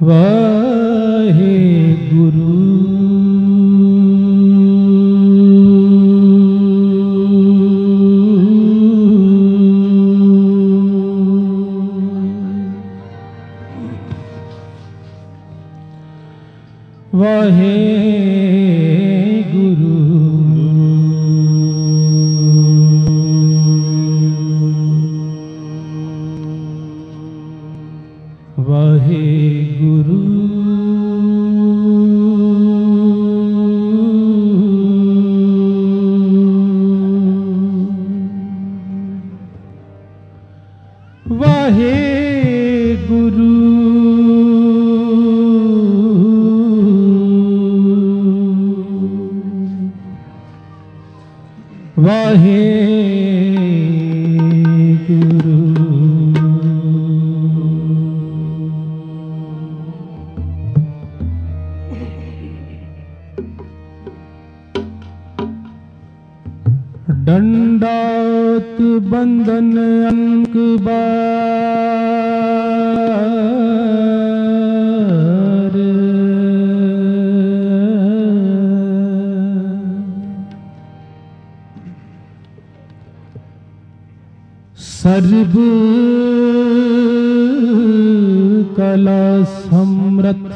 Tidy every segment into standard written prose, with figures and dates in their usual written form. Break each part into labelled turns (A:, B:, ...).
A: वाहेगुरु वाहेगुरु वाहेगुरु वाहेगुरु वाहेगुरु दंडात बंधन अंक बार सर्व कला समर्थ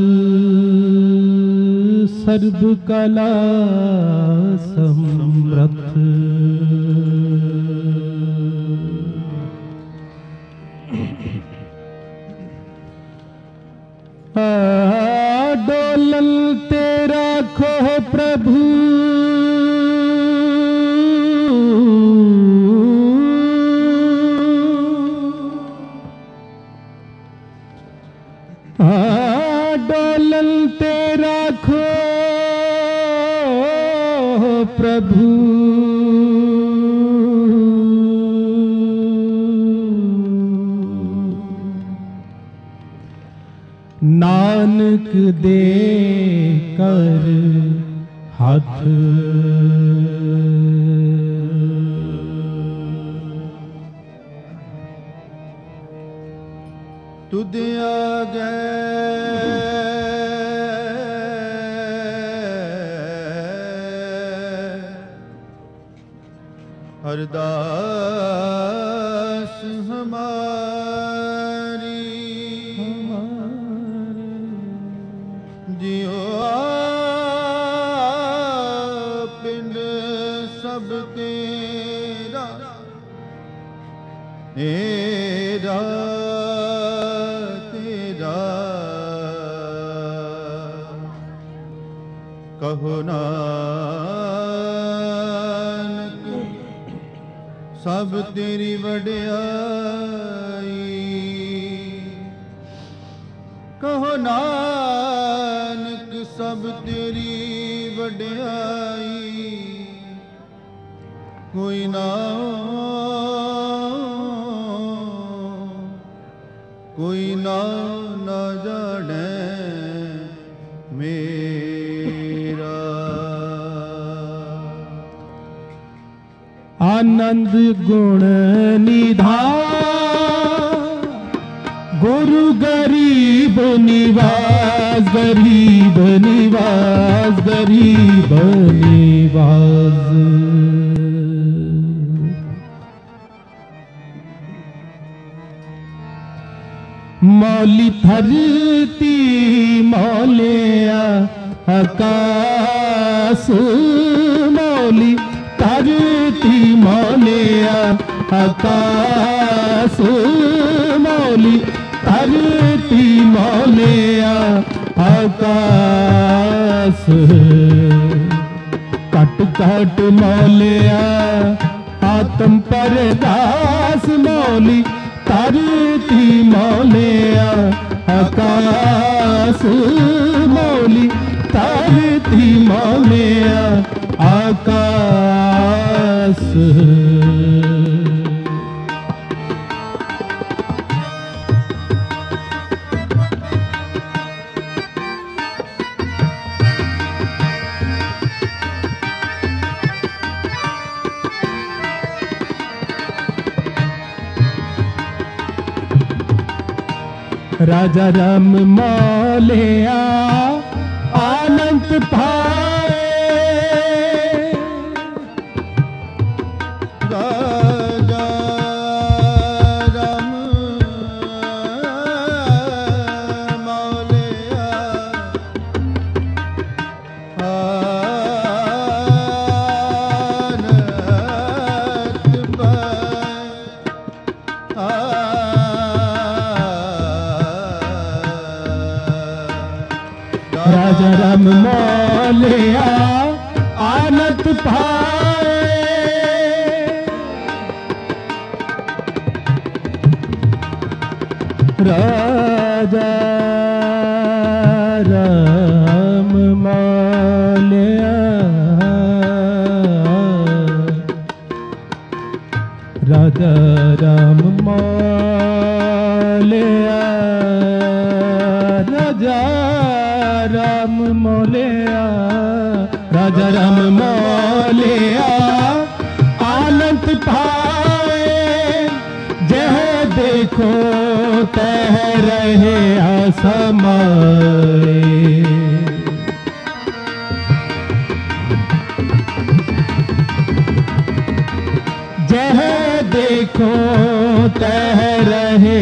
A: सर्व कला समर्थ डोलते राखो प्रभु डोलते राखो प्रभु नानक दे कर हाथ तुद आगे अरदास हमारी जियो पिंड सब तेरा तेरा तेरा कहो नानक सब तेरी वड्याई कहो नानक सब तेरी वड्याई कोई ना ना जाने मेरा आनंद गुण निधान गुरु गरीब निवास गरीब निवास गरीब निवास मौली धरती मौलिया आकाश मौली धरती मौलिया आकाश मौली धरती मौलिया आकाश कट कट मौलिया आत्म परदास मौली धरती मौलिया आकाश मौली धरती मौलिया आकाश राजा राम मौलिया आनंद पाए।
B: राजा राम मौलिया आनंद पाए।
A: राजा राम मौलिया आनंद पाए। राजा राम मौलिया राजा राम मौलिया राजा राम मौलिया राजा राम मौलिया आनंद पाए। जह देखो तह रहे असमाए। जह देखो तह रहे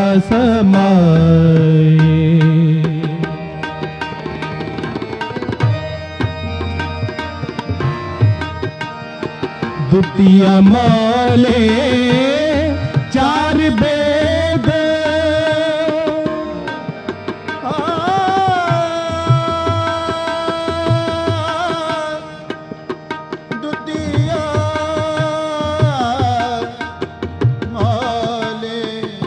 A: असमाए। द्वितीय मौले चार वेद।
B: द्वितीय मौले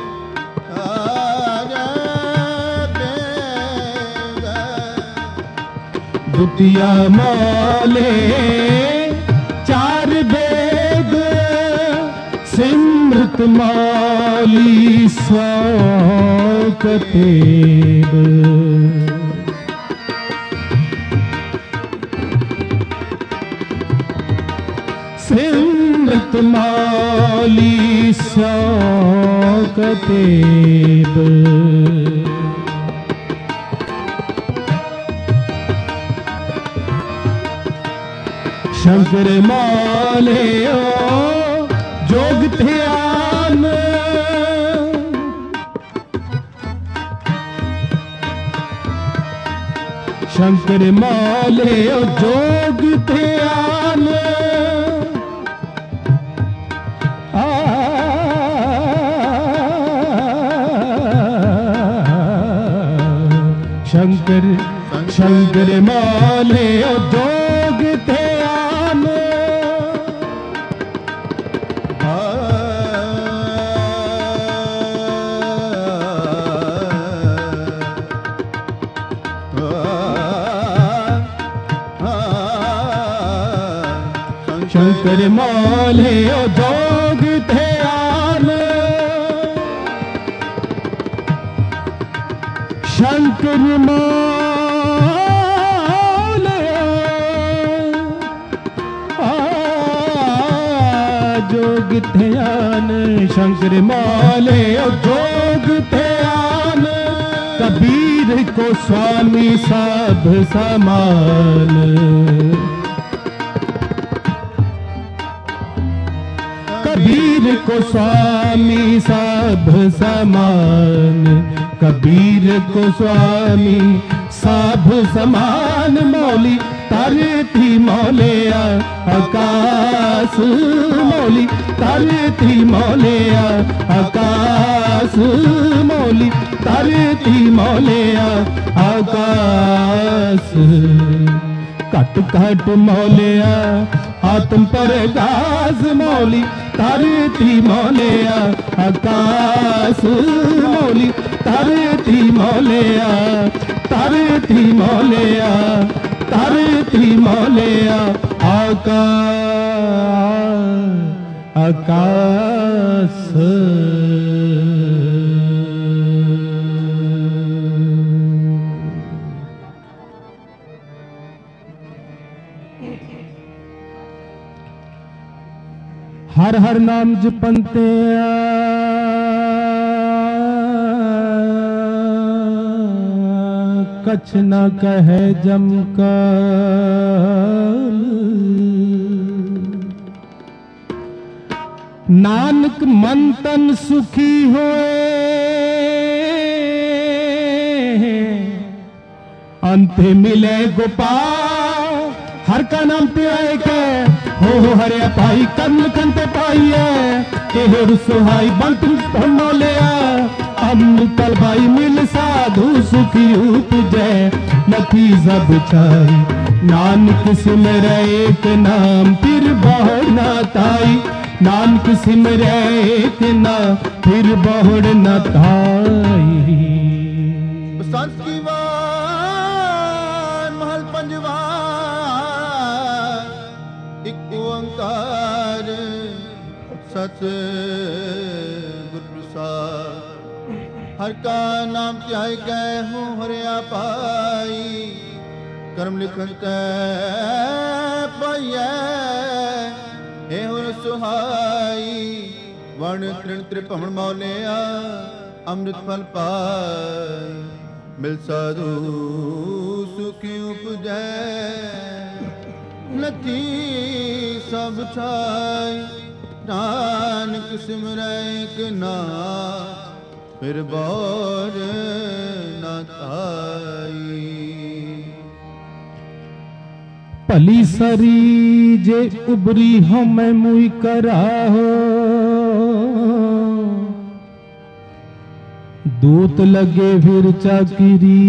B: चार वेद।
A: द्वितीय मौले चार वेद। सिमृत मौली स्वकतेव। सिमृत मौली स्वकतेव। शंकर मौले जोग ध्यान। शंकर मौले जोग ध्यान। शंकर शंकर मौले जोग ध्यान। शंकर मौले जोग ध्यान। शंकर मौले जोग ध्यान। शंकर मौले जोग ध्यान। कबीर को स्वामी सब समान। कबीर को स्वामी सब समान। कबीर को स्वामी सब समान। मौली तरती मौलिया आकाश। मौली तरती मौलिया आकाश। मौली तरती मौलिया आकाश। कट कट मौलिया आत्म परगास। मौली तरती मौलिया आकाश। मौली तरती मौलिया तरती मौलिया तरती मौलिया आकाश। हर हर नाम जपंते कछ न कहे जमकाल। नानक मन तन सुखी होए अंते मिले गोपाल। हर का नाम ते आए के हो हरे पाई कन कंते पाइए केहर सुहाई बंत मोलिया। अमृतल भाई मिल साधु सुखी उपजय नथी सब छाई। नानक सिमर एक नाम फिर बहुड़ न ताई। नानक सिमर एक ना फिर बहुड़ न ताई।
B: बसंत की वार महल पंजवा एक ओंकार सत गुर प्रसाद। हर का नाम त्याय गए हो हरिया पाई। कर्म लिखन पाइए हे हुर सुहाई। वर्ण तृण त्रिभुवन मौलिया अमृत फल पाई। मिल साधु सुखी उपजै नथी सब छाई। नानक सिमरै एक नाम फिर बौर न ताई।
A: भली सरी जे उबरी हमें मुई कराहो। दूत लगे फिर चाकिरी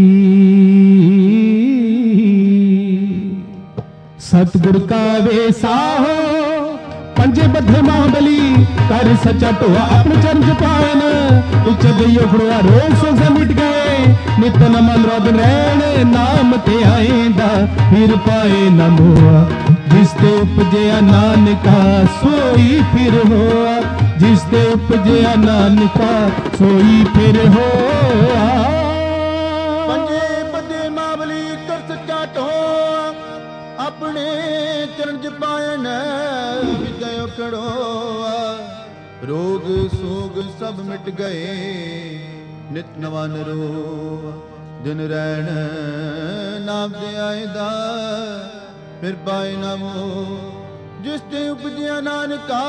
A: सतगुर का वेसा हो। पंजे बद्धे महाबली कर सच्चा टोआ अपने चरण पावन। उच्च गयो खड़ोआ रोग सो से मिट गए। नित न मन रोद रैन नाम ते आएंदा फिर पाए न मोआ। जिस ते उपजया नानका सोई फिर होआ। जिस ते उपजया नानका सोई फिर होआ।
B: पंजे बद्धे महाबली कर सच्चा टोआ अपने चरण पायन विजय खड़ोआ। रोग सोग सब मिट गए नित नवा नरोआ। दिन रैन नाम दे आएदा फिर पाए ना मोह। जिस ते उपजया नानका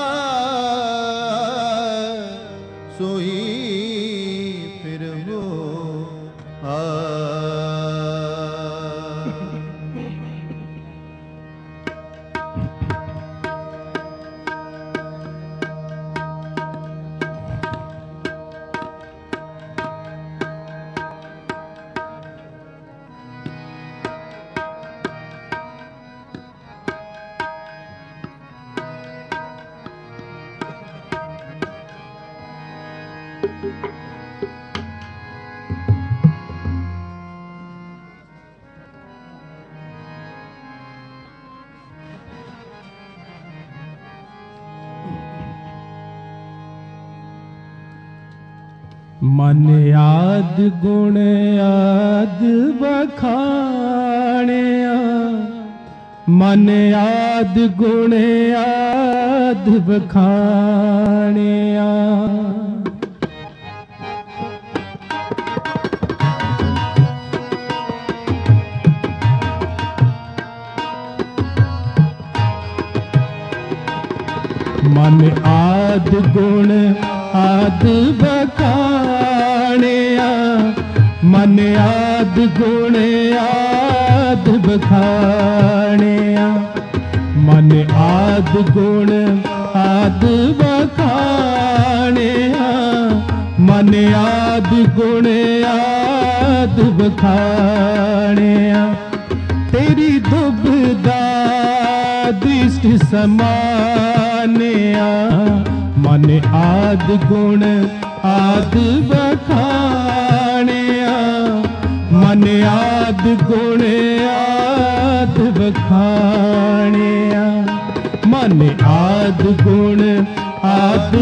B: सोई फिर हो आ।
A: मन आद गुण आद बखाणिया। मन आद गुण आद बखाणिया। मन आद गुण आद बखाणिया। मन आद गुण आद बखाणिया। मन आद गुण आद बखाणिया। मन आद गुण आद बखाणिया। तेरी दुबदा दृष्टि समानिया। मन आद गुण आद बखाणिया। मन आद गुण आद बखाणिया। मन आद गुण आद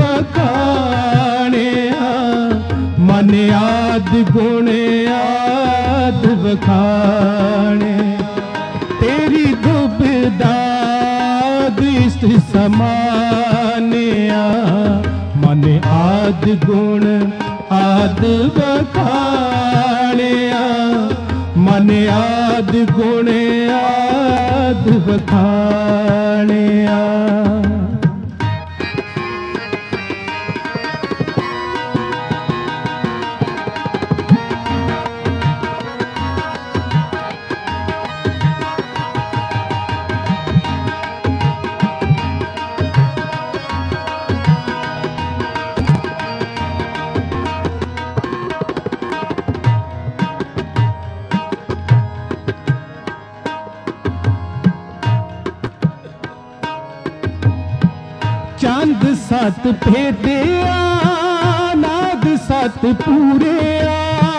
A: बखाणिया। मन आद गुण आद बखाणिया। तेरी दुबदा दृष्टि समानिया। मन आद गुण आद बखाणिया। मन आद गुण आद बखानिया। चांद सत भेदिया नाद सत पूरिया।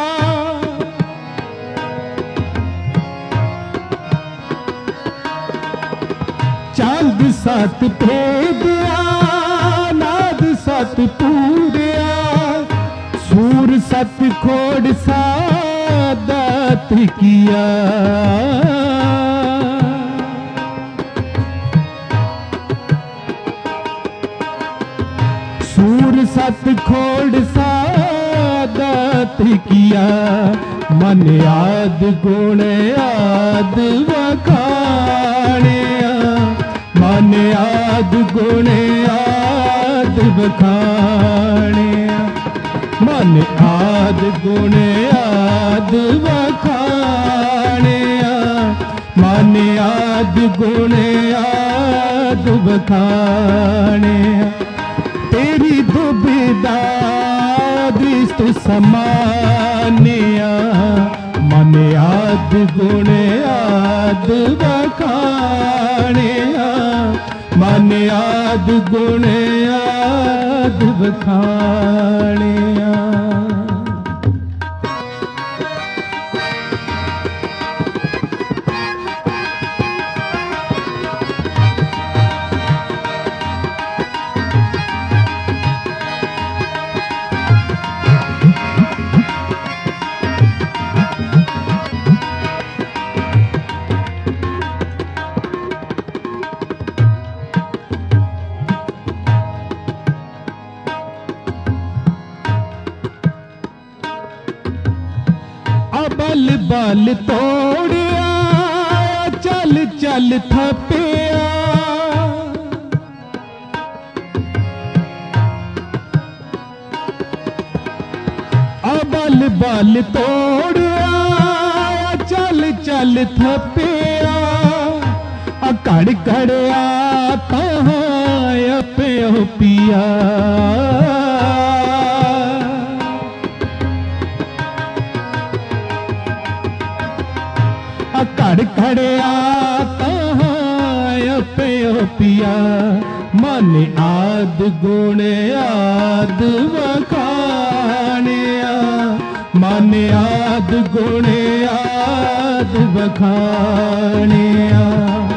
A: चांद सत भेदिया नाद सत पूरिया। सूर सत खोड़ सादत किया। सूर सत खोड़ सादत किया। मन आद गुण आद बखानिया। मन आद गुण आद बखानिया। मन आद गुण आद बखानिया। मन आद गुण आद बखानिया। तेरी दुविधा दृष्ट समानिया। मन आद गुण आद बखानिया। मन आद गुण आद बखानिया। बल बल तोड़िया चल चल थपिया। बल बल तोड़िया चल चल थपिया। कड़ कड़िया कहाँ प्यो पिया। कड़ कड़िया कहाँ प्यो पिया। मन आद गुण आद बखानिया। मन आद गुण आद बखानिया।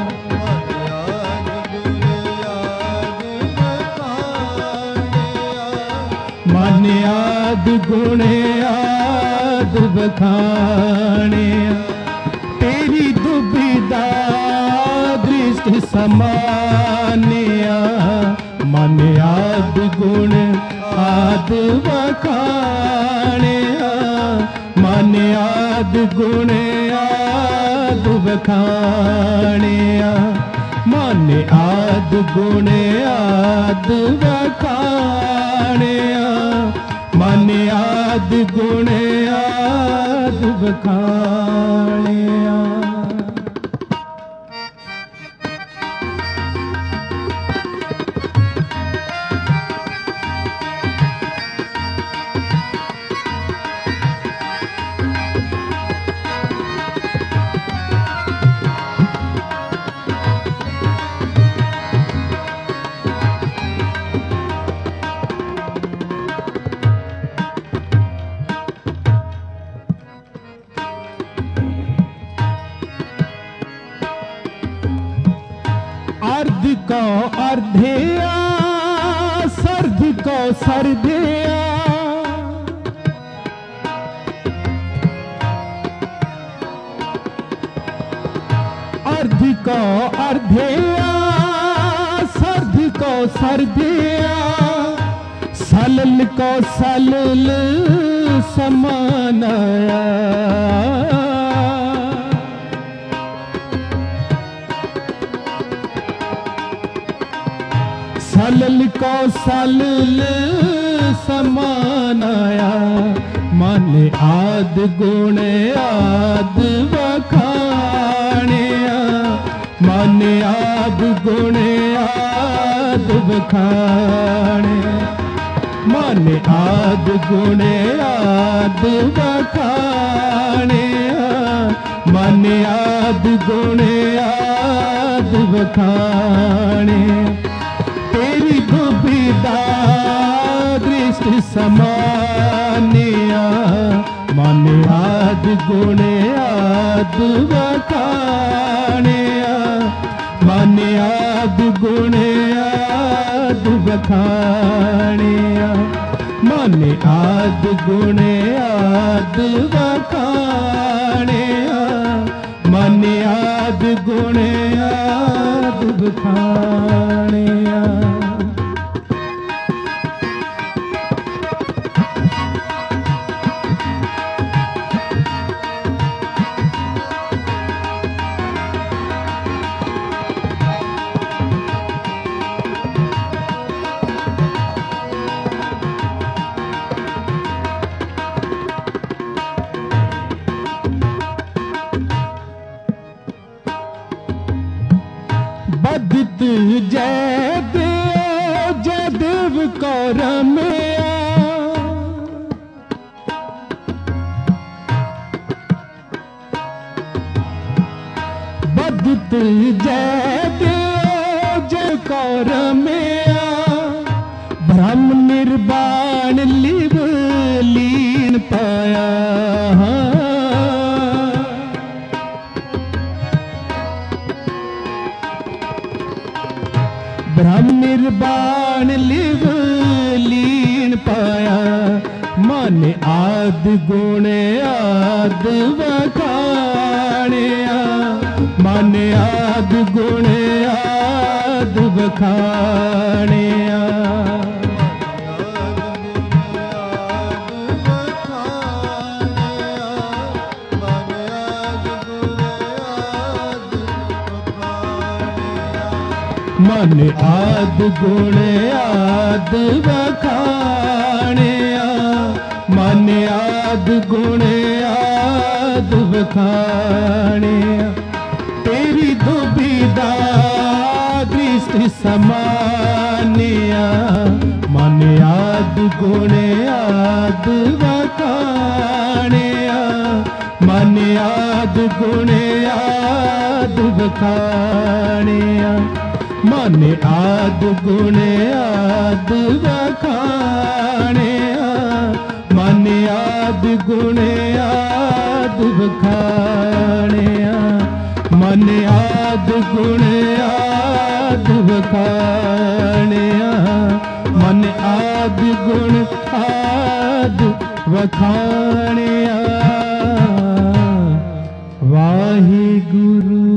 A: मन आद गुण आद बखानिया। तेरी दुविधा दृष्ट समानिया। मन आद गुण आद बखानिया। मन आद गुण आद बखानिया। मन आद गुण आद बखानिया। मन आद गुण आद बखानिया। अर्ध को अर्धेया सर्द को सर्देया। अर्ध को अर्धेया सर्द को सर्देया। सलल को सलल समानाया। कौशल समानाया माने आद गुण आद बखाणिया माने आद गुण आद बखाणिया माने आद गुण आद बखाणिया माने आद गुण आद बखाणिया तेरी दुविधा दृष्टि समानिया माने आद गुण आद बखाणिया माने आद गुण आद बखाणिया माने आद गुण आद बखाणिया माने आद गुण आद बखाणिया। बदत जय देव कौर में बदत जय कौर में ब्रह्म निर्वाण लिव लीन पाया ब्रह्म निर्वाण लिव लीन पाया माने आद गुण आद बखाणिया माने आद गुण आद बखाणिया मन आद गुण आद बखाणिया मन आद गुण आद बखाणिया तेरी दुविधा दृष्टि समानिया मन आद गुण आद बखाणिया मन आद गुण आद बखाणिया मन आद गुण आद बखाणिया मन आद गुण आद बखाणिया मन आद गुण आद बखाणिया मन आद गुण आद बखाणिया। वाहिगुरु।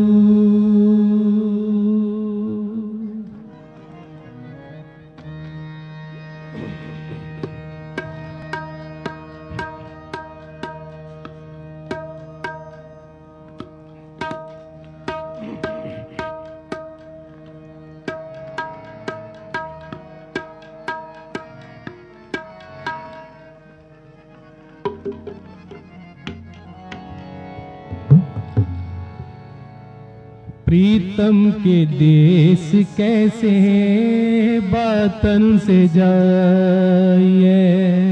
A: प्रीतम के देश कैसे वतन से जाइए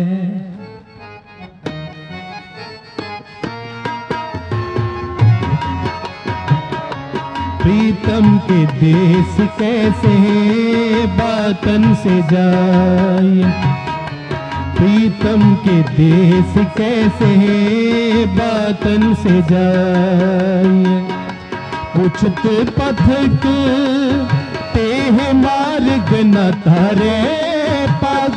A: प्रीतम के देश कैसे वतन से जाइए प्रीतम के देश कैसे वतन से जाइए उचित पथक तेह मार्ग न तारे पग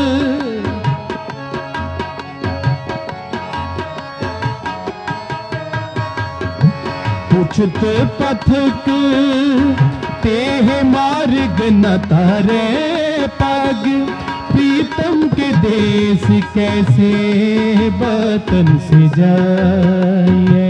A: उचित पथक तेह मार्ग न तारे पग प्रीतम के देश कैसे वतन से जाइए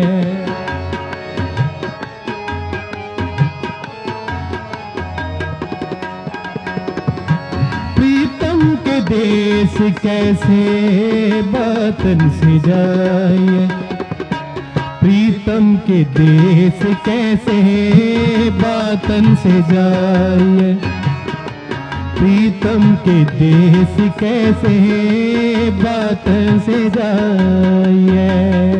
A: देश कैसे वतन से जाए, प्रीतम के देश कैसे वतन से जाए, प्रीतम के देश कैसे वतन से जाए।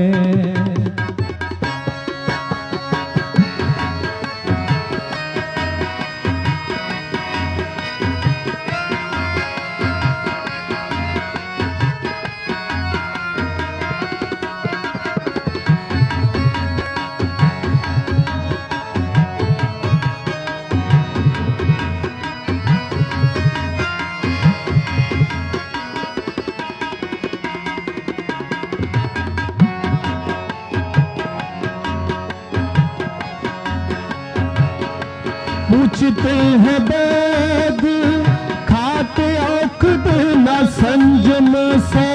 A: पूछते हैं वैद खाते औखद न संजम से,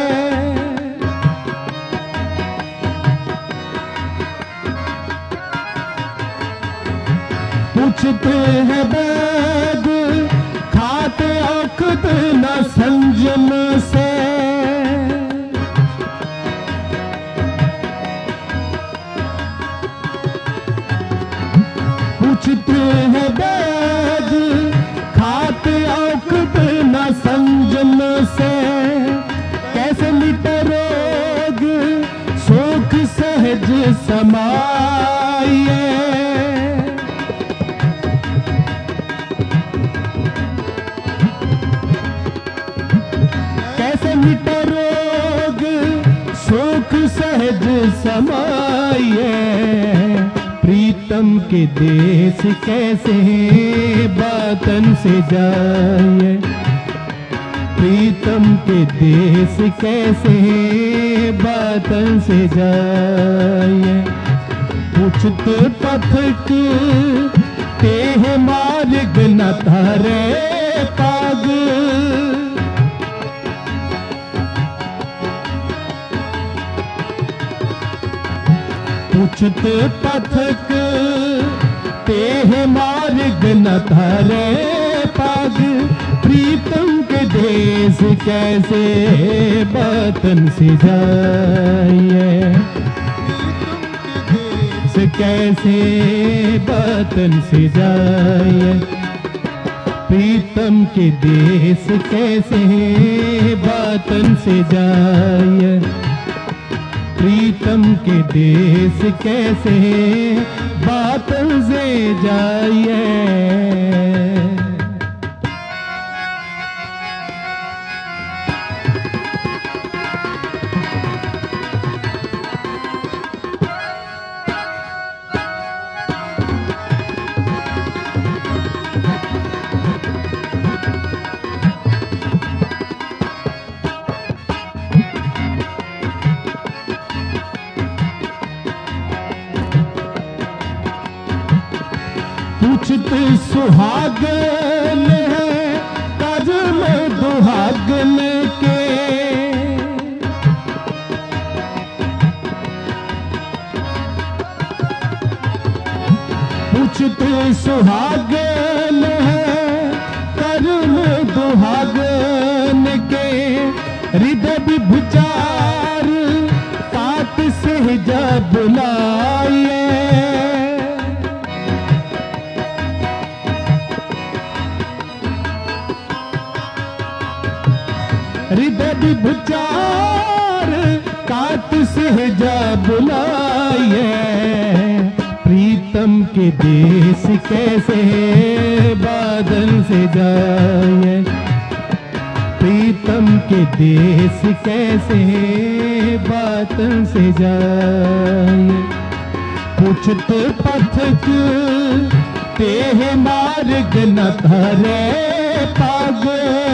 A: पूछते हैं वैद खाते औखद न संजम से, पूछते हैं वैद खाते औखद न संजम से, कैसे मिटे रोग सुख सहज समाये, कैसे मिटे रोग सुख सहज समाये, प्रीतम के देश कैसे वतन से जाए, प्रीतम के देश कैसे वतन से जाए। पूछत पथक तेह मार्ग न धरे पाग, पूछत पथक तेह मार्ग न धरे पाग, प्रीतम के देश कैसे वतन से जाए, देश कैसे वतन से जाए, प्रीतम के देश कैसे वतन से जाए, प्रीतम के देश कैसे वतन से जाए। पूछत सुहागन है काज में दुहागन के, पूछत सुहागन है काज में दुहागन के, हृदय विचार काट से जा बुलाए, हृदय विचार काट से जा बुलाए, प्रीतम के देश कैसे बादल से जाए, प्रीतम के देश कैसे बादल से जाए। पूछत पथक तेह मार्ग न धरे पाग,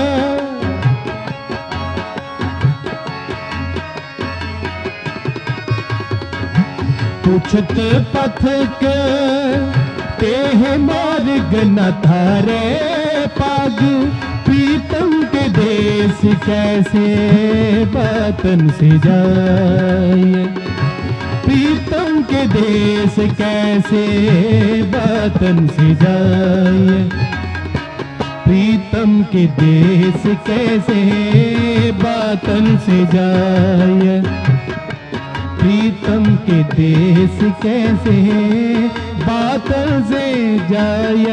A: पूछत पथक तेह मार्ग न धरे पाग, प्रीतम के देश कैसे वतन से जाए, प्रीतम के देश कैसे वतन से जाए, प्रीतम प्रीतम के देश कैसे बातन से जाए, प्रीतम के देश कैसे बातन से जाए।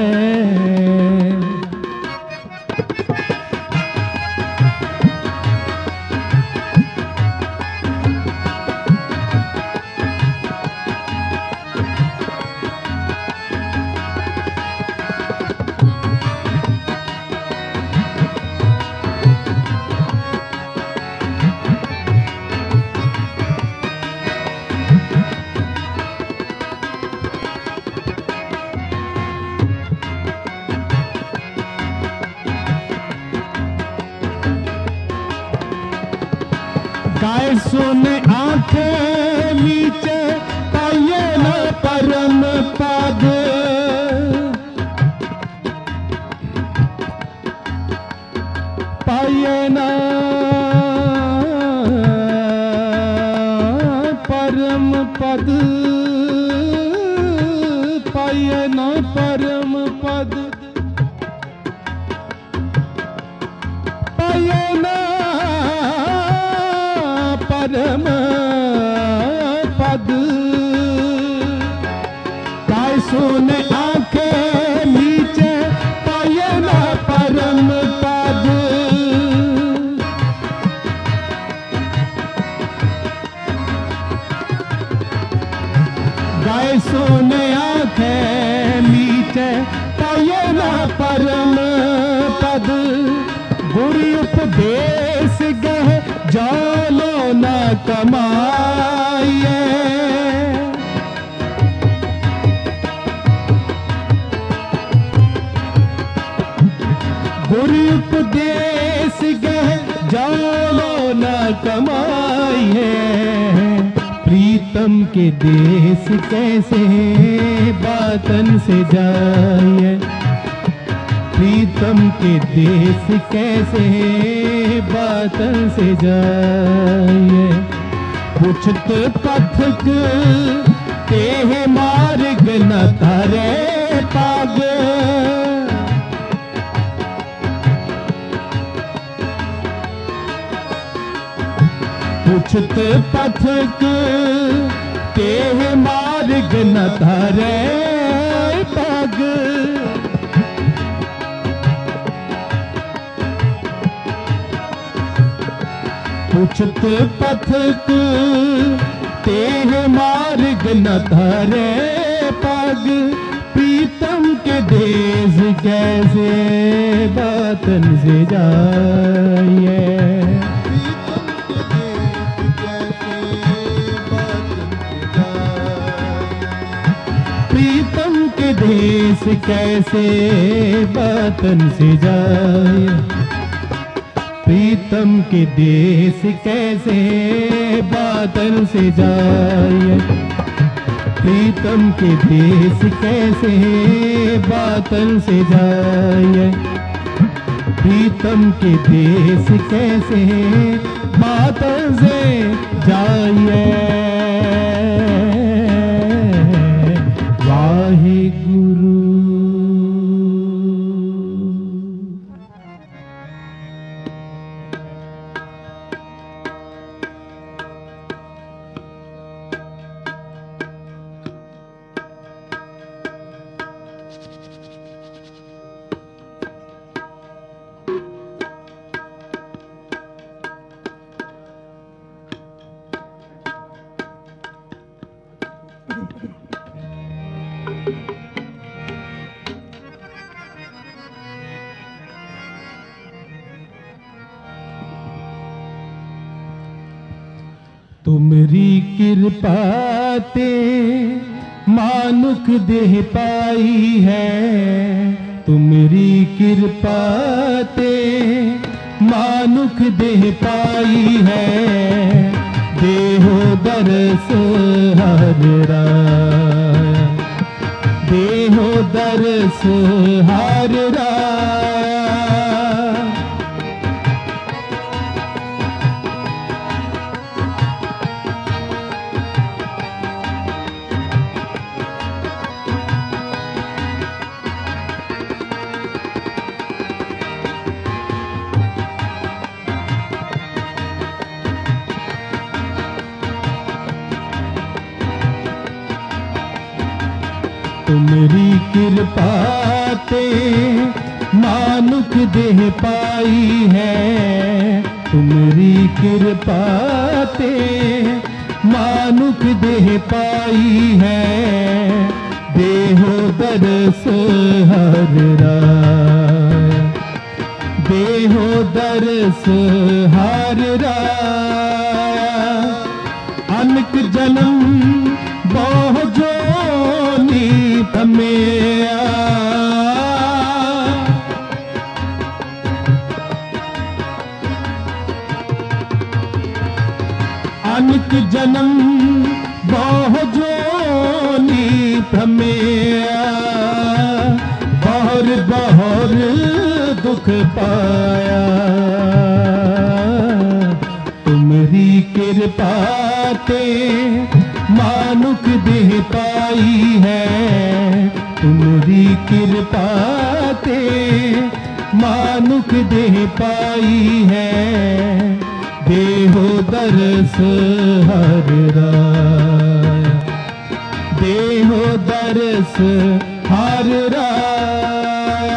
A: गाय सुने आंखें नीचे पाइए न परम पद, पाइए न परम पद, पाइए न परम पद, पाइए न परम पद। गाय सुने आंखें नीचे पाए न परम पद, गाय सुने आंखें नीचे पाए न परम पद। गुरु उपदेश गह जालो न कमाइए, गुरु उपदेश गह जालो न कमाइए। प्रीतम के देश कैसे बातन से जाए, प्रीतम के देश कैसे बातन से जाए। पुछत पथक तेह मार्ग न तारे पाग, पुछत पथक तेह मार्ग न तारे पाग। पुछत पथक तेह मार्ग न धरे पग। प्रीतम के देश कैसे बातन से जाइए, प्रीतम के देश कैसे बातन से जाए, प्रीतम के देश कैसे बातन से जाए, प्रीतम के देश कैसे बातन से जाए, प्रीतम के देश कैसे बातन से जाए। वाहिगुरु। तुमरी कृपा ते मानुख देह पाई है, तुमरी कृपा ते मानुख देह पाई है। देहो दरस हर राया, देहो दरस हर राया। तुमरी कृपा ते मानुख देह पाई है, तुमरी कृपा ते मानुख देह पाई है, देहो दरस हर राय, देहो दरस हर राय। अनक जन्म बहु जोनी थमेया, अनक जन्म बहु जोनी थमेया, बहुर बहुर दुख पाया, तुमरी कृपा ते मानुख देह पाई है, तुमरी कृपा ते मानुख देह पाई है, देहो दरस हर राय, देहो दरस हर राय।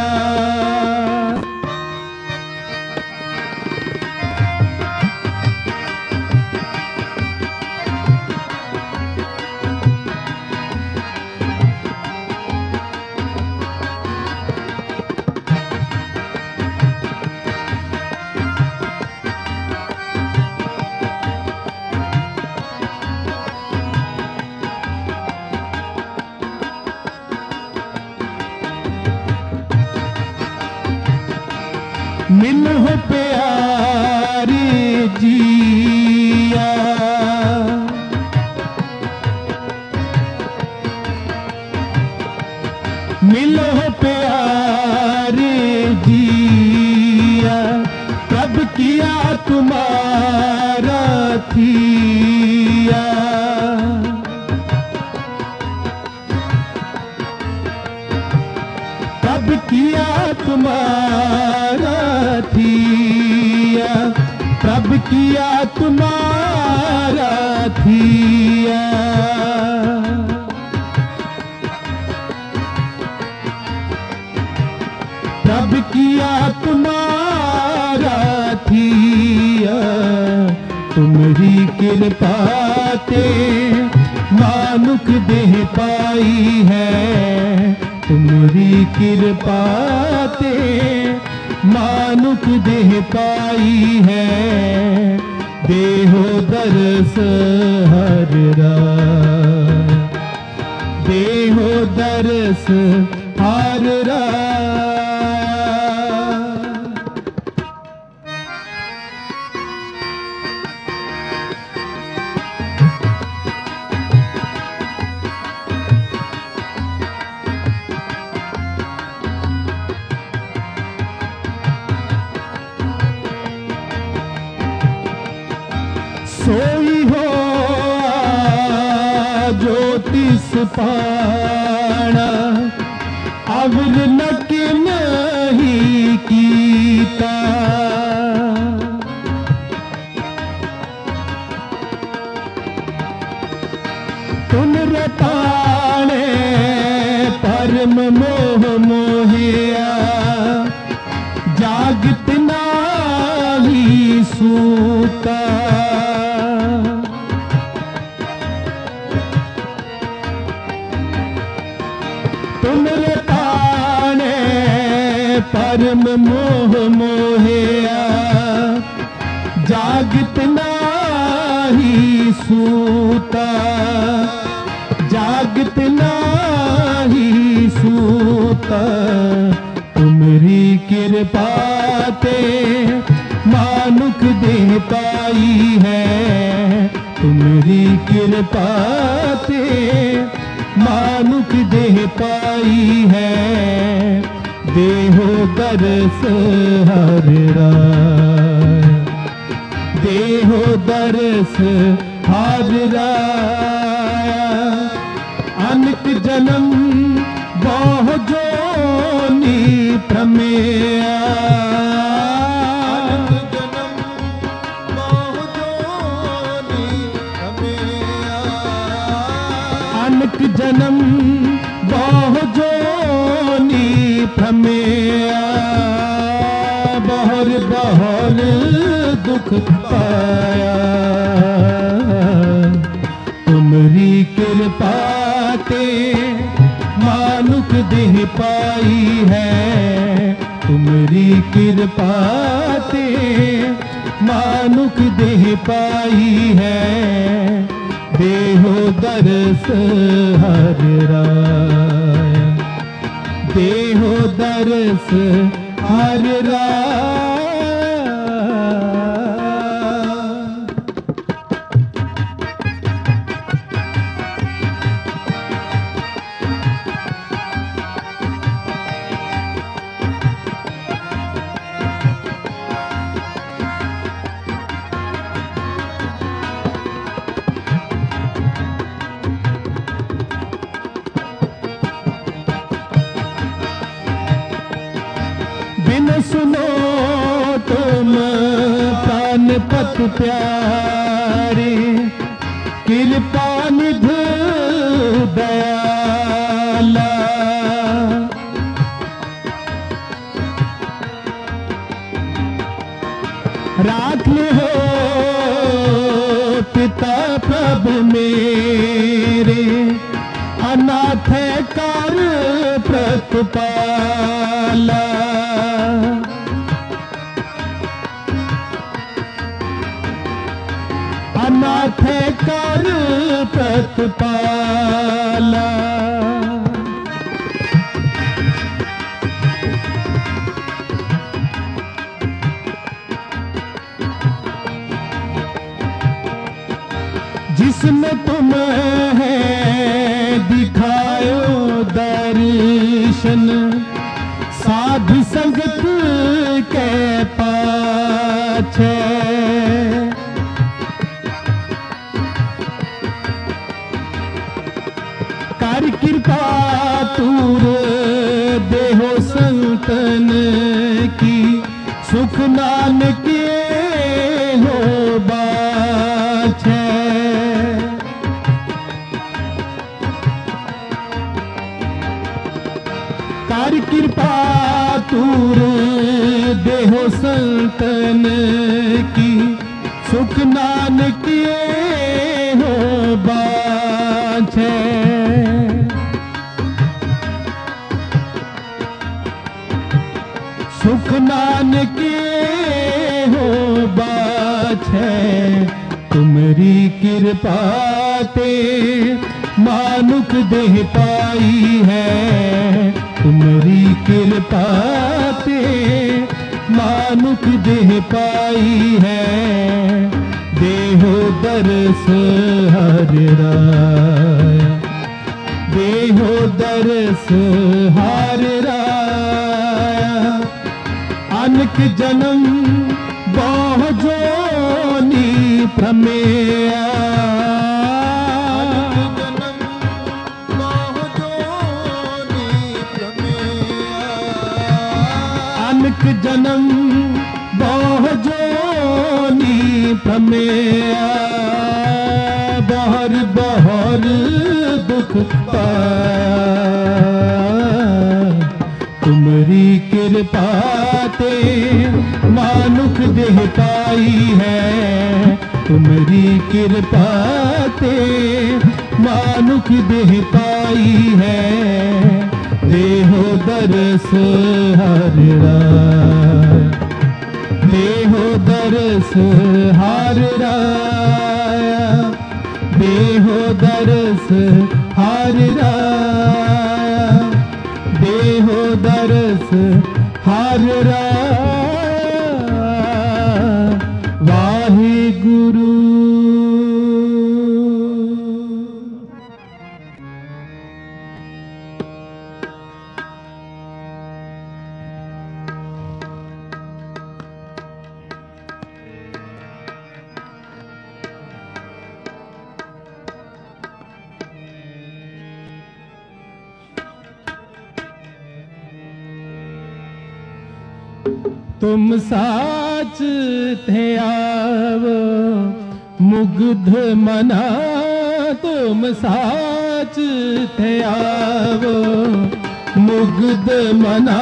A: मिलो प्यारे जिया, मिलो प्यारे जिया, कब किया तुम्हारा थिया, कब किया तुम्हारा थिया, प्रभ किया तुम्हारा थिया, प्रभ किया तुम्हारा थिया, तुमरी कृपा ते मानुख देह पाई है, तुमरी कृपा ते मानुख देह पाई है, देहो दरस हर राय, देहो दरस हर राय। सोई हो ज्योतिष पाना, अवर नक नहीं कीता, तुम रताने परम मोह मोहिया, जागत नाही सूता, तुम रताने परम मोह मोहिया, जागत नाही सूता, जागत नाही सूता, तुमरी कृपा ते मानुख देह पाई है, तुमरी कृपा ते मानुख देह पाई है, देहो दरस हर राय, देहो दरस हर राय। अनक जन्म बहु जोनी प्रमेया, अनक जन्म बहु जोनी भ्रमेया बहुर बहुर दुख पाया तुमरी कृपा ते मानुख देह पाई है तुमरी कृपा ते मानुख देह पाई है देहो दरस हर राय देहो दरस हर राय बिन सुनो तुम प्राण पत प्यारे कृपा निध दयाला राख ले हो पिता प्रभु मेरे अनाथ कर प्रतिपाला अनाथ कर प्रतिपाला जिसमें तुम है दिखायो दर्शन साधु संगत के पाछे कर कृपा तूर देहो संतन की सुख नानक हो बाछे कर कृपा तूर देहो संतन की सुख नानक हो बाछे सुख नानक हो बाछे तुमरी कृपा ते मानुख देह पाई है तुमरी कृपा ते मानुख देह पाई है देहो दरस हर राय देहो दरस हर राय अनक जन्म बहु जोनी प्रमेया अनक जन्म बहु जोनी प्रमेया बहुर बहुर दुख पाया तुमरी कृपा ते मानुख देह पाई है तुमरी कृपा ते मानुख देह पाई है देहो दरस हर राय देहो दरस हर राय देहो दरस हर राय देहो दरस हर राय वाहे गुरु तुम साच थे आवो मुग्ध मना तुम साच साच थे आवो मुग्ध मना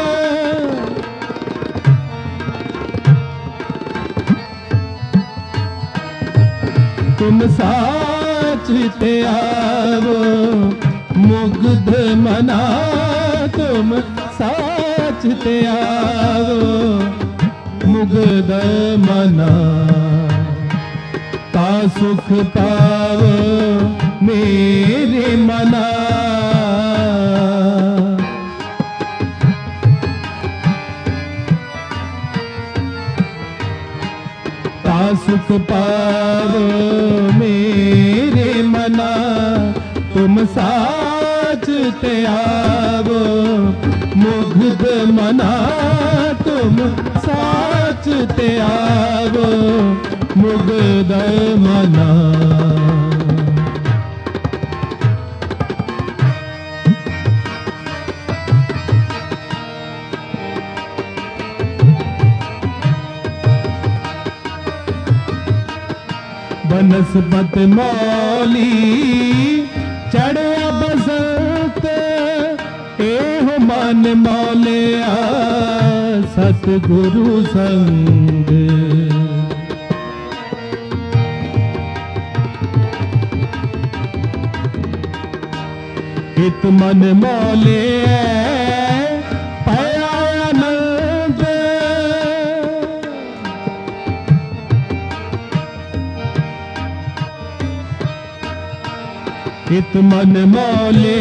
A: तुम साच ते आवो मुग्ध मना तुम साच ते आवो मुग्ध मना ता सुख पावो मेरे मना ता सुख पावो मेरे मना तुम साच ते आवो मुग्ध मना तुम साच ते आवो मुग्ध मना बनस्पत मौली चढ़िया बसंत एहो मन मौलिया सतगुरु संग इत मन मौले पया आनंद इत मन मौले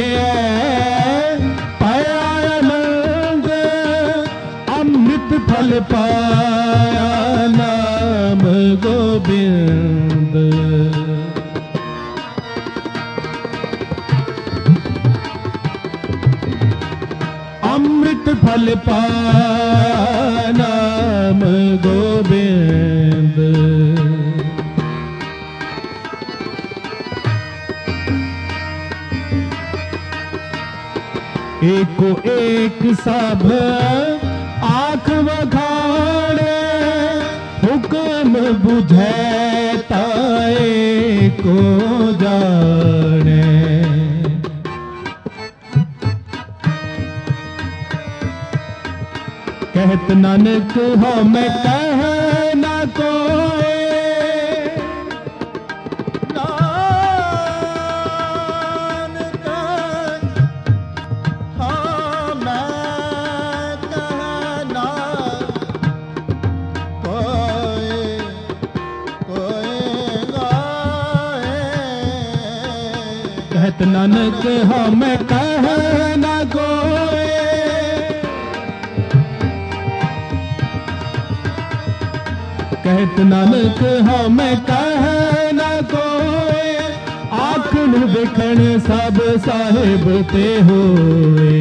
A: पाया आनंद अमृत फल पाया नाम गोविंद अमृत फल पाया नाम गोविंद एको एक सब आँख वखाड़े हुक्म बुझे ताए को जाने कहत नानक हम कह न कोई कहत नानक हम कह न कोई कहत नानक हम कह न कोई आखन देखन सब साहिब ते होए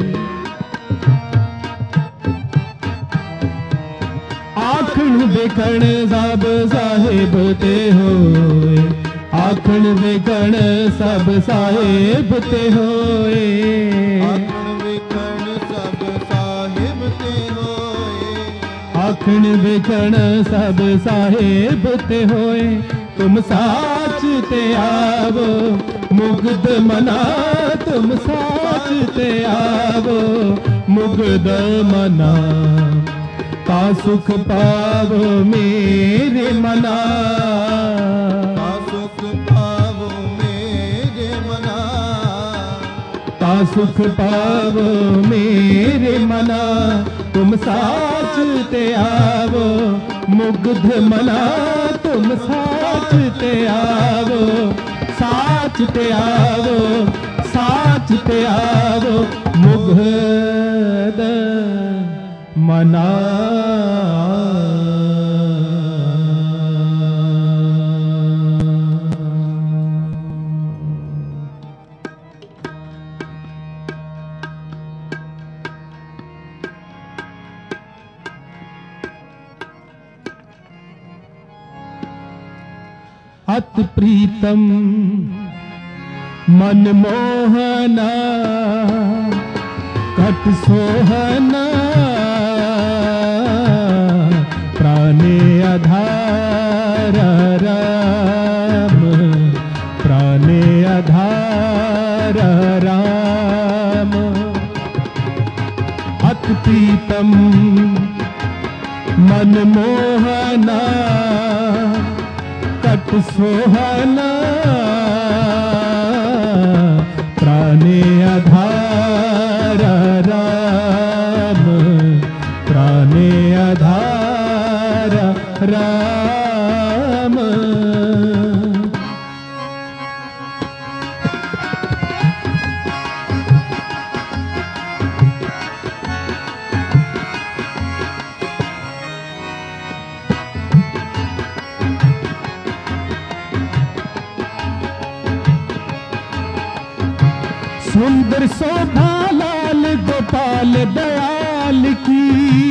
A: आखन देखन सब साहिब ते होए आखन वेखण सब साहिब ते होए
B: आखण वेखण सब साहिब ते होए
A: आखन वेखण सब साहिब ते होए तुम साच ते आवो मुग्ध मना तुम साच ते आवो मुग्ध मना ता सुख पावो मेरे मना सुख पावो मेरे मना तुम साच ते आवो मुग्ध मना तुम साच ते आवो साच ते आवो साच ते आवो मुग्ध मना अति प्रीतम मन मोहना कट सोहना प्राणे आधार राम प्राणे आधार प्रीतम मन मोहना कट सोहना प्राणे आधार राम प्राणे आधार राम। सुंदर शोभा लाल गोपाल दयाल की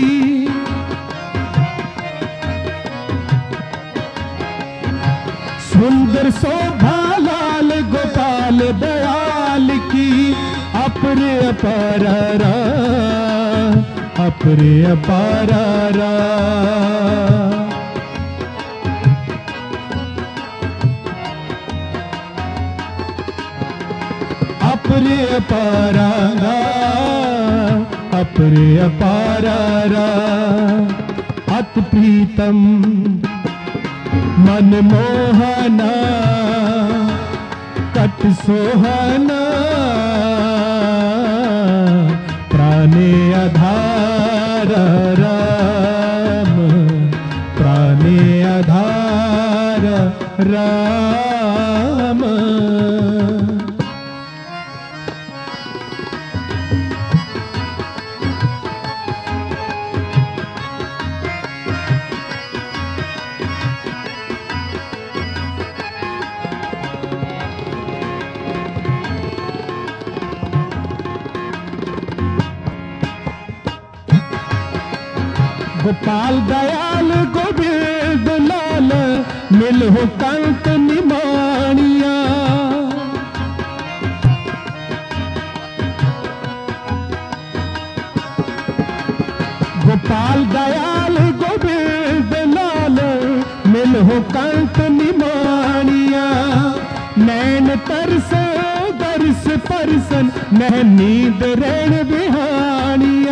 A: सुंदर शोभा लाल गोपाल दयाल की अपरे अपारा अपरे अपारा अपरे अपारा अपरे अपारा अत प्रीतम मन मोहना कट सोहना प्राणे आधार राम प्राणे आधार राम। गोपाल दयाल गोविंद लाल मिलहो कंत निमानिया गोपाल दयाल गोविंद लाल मिलहो कंत निमानिया नैन तरस दर्श परसन नह नींद रैन बिहानिया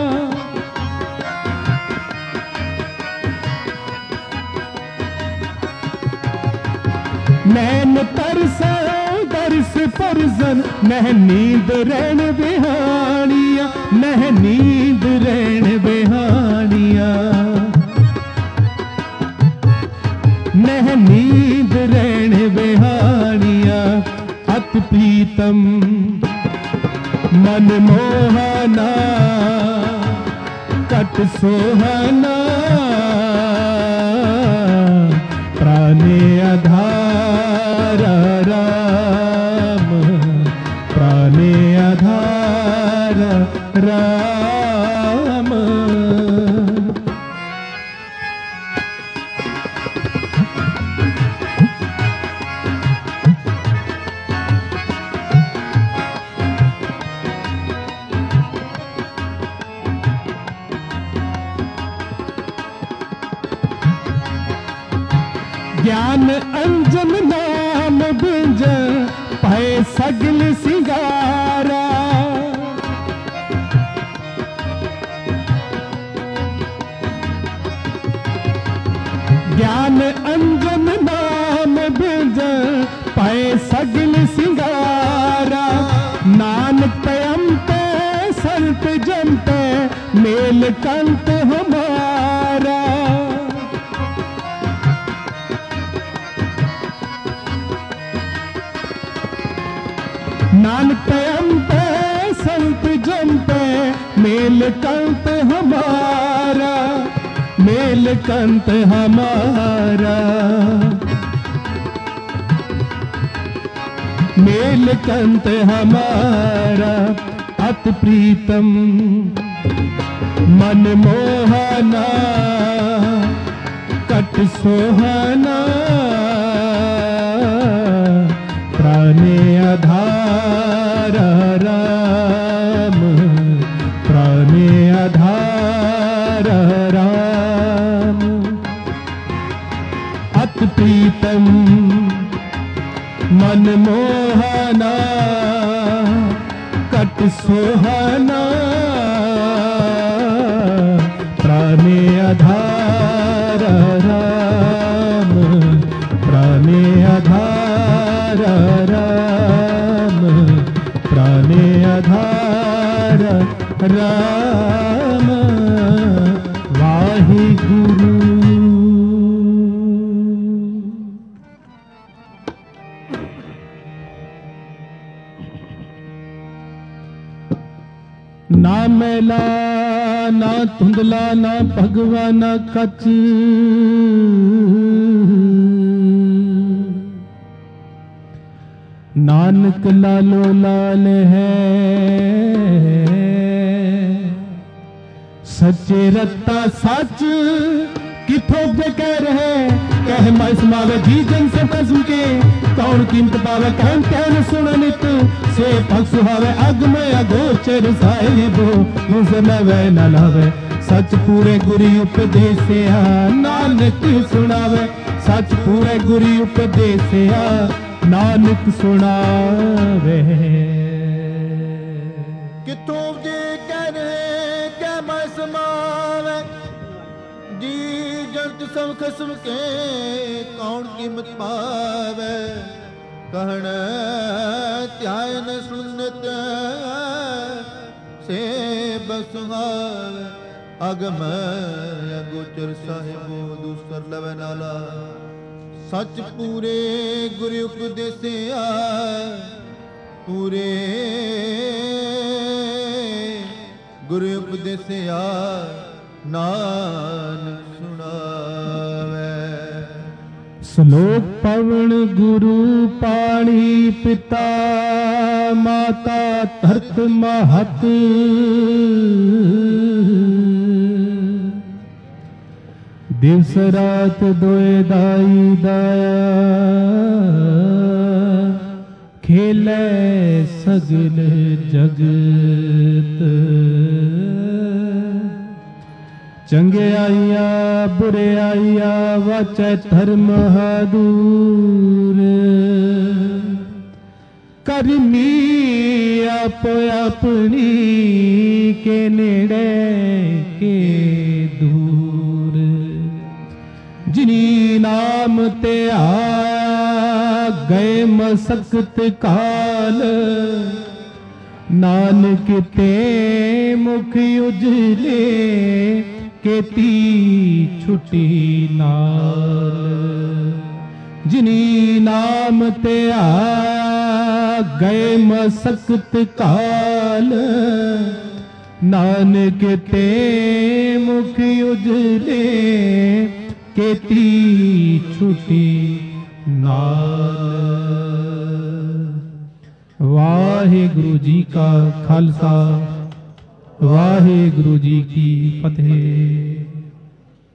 A: नैन तरस दर्श परसन नह नींद रैन बिहानिया नह नींद रैन बिहानिया नह नींद रैन बिहानिया अत प्रीतम मन मोहना कट सोहना प्राणे आधार राम प्राणे आधार राम। ज्ञान अंजन नाम बिंज पाए सगल सिंगारा ज्ञान अंजन नाम बिंज पाए सगल सिंगारा नानक पयम पे संत जन पे मेल कंत हमारा नानक पयम पे संत जन पे मेल कंत हमारा मेल कंत हमारा मेल कंत हमारा अत प्रीतम मन मोहना कट सोहना प्राणे आधार राम प्राणे आधार राम अत प्रीतम मन मोहना कट सोहना राम वाहिगुरु। ना मैला ना धुंधला ना भगवा ना कच, नानक लालो लाल है सच्चे रत्ता सच किथों जे कह रहे कह मैं समावे जी जन से कसम के कौन कीमत पावे कौन कहन सुन नित से पग सुहावे अग में अगोचर साहिबो मुझे में वह न लावे सच पूरे गुरी उपदेसिया नानक सुनावे सच पूरे गुरी उपदेसिया नानक सुनावे।
B: किथों जे कह रहे कह मैं समावे जी जंत सब खसम के कौन कीमत पावे कहण त्यान सुनत से बसुहावे अगम अगोचर साहिबो दूसर लवे नाला सच पूरे गुरु उपदेसिया पूरे गुरु उपदेसिया नानक सुनावे।
A: श्लोक पवन गुरु पाणी पिता माता धरत महत दिवस रात दोए दाई दाया खेले सगल जगत चंगे आइया बुरे आइया वाचे धर्म दूर करमी आप अपनी के नेड़े के दूर जिनी नाम ते आया गए मसकत काल नानक ते मुख उजले केती छुटी नाल जिनी नाम ते आया गए मसकत काल नानक ते मुख उजले केती छुटी नाल। वाहिगुरु जी का खालसा वाहिगुरु जी की फतेह।